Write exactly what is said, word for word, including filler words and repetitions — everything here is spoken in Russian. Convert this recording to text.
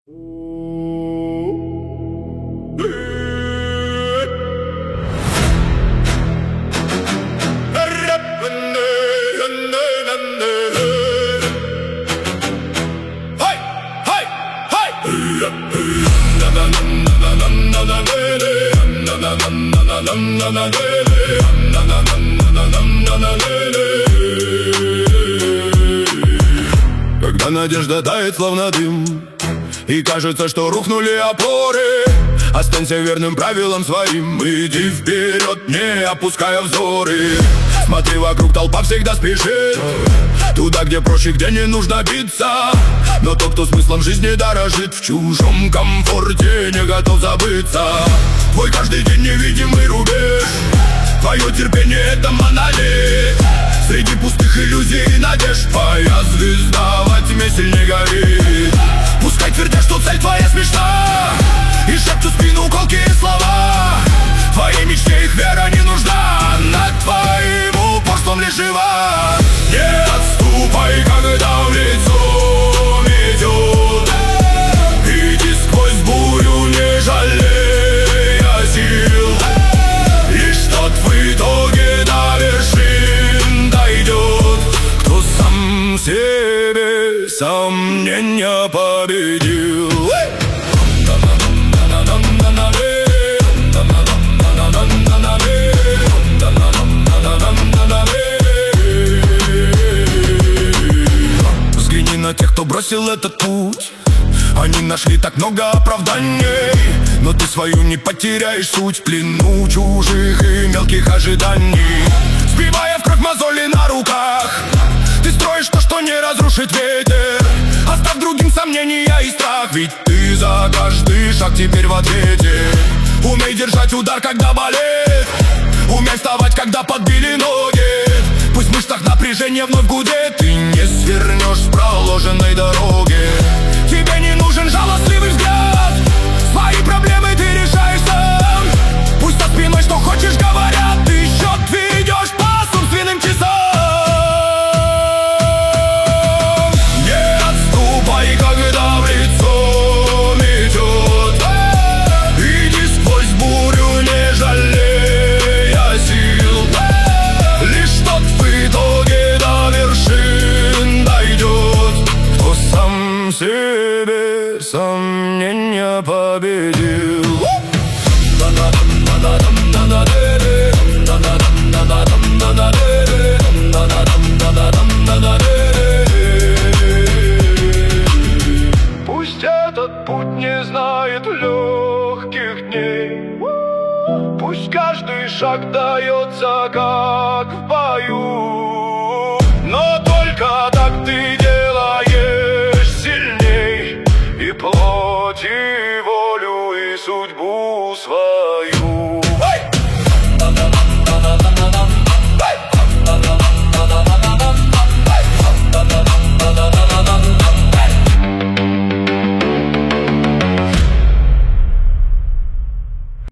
Когда надежда тает, словно дым, и кажется, что рухнули опоры, останься верным правилам своим, иди вперед, не опуская взоры. Смотри вокруг, толпа всегда спешит туда, где проще, где не нужно биться. Но тот, кто смыслом жизни дорожит, в чужом комфорте не готов забыться. Твой каждый день невидимый рубеж, твое терпение — это монолит. Среди пустых иллюзий и надежд твоя звезда во тьме сильнее горит. Пускай твердят, что цель твоя смешна, и шепчут в спину колкие слова. Твоей мечте их вера не нужна, над твоим упорством лишь жива. Не отступай, когда в лицо метет, иди сквозь бурю, не жалея сил. Лишь тот в итоге до вершин дойдет, кто сам себе сомнения победил. Взгляни на тех, кто бросил этот путь. Они нашли так много оправданий, но ты свою не потеряешь суть в плену чужих и мелких ожиданий. Сбивая в кровь мозоли на руках, ты строишь то, что не разрушит ветер. Оставь другим сомнения и страх, ведь ты за каждый шаг теперь в ответе. Умей держать удар, когда болит, умей вставать, когда подбили ноги. Пусть в мышцах напряжение вновь гудит, ты не свернешь с проложенной дороги. Тебе не нужен жалостливый взгляд, свои проблемы ты решаешь сам. Пусть за спиной что хочешь говорят, ты счет ведешь по собственным часам. Не отступай, когда в лицо метет, иди сквозь бурю, не жалея сил. Лишь тот в итоге до вершин дойдет, кто сам себе сомнения победил. Пусть этот путь не знает легких дней, пусть каждый шаг дается как в бою, но только так ты делаешь сильней и плоть, и волю, и судьбу.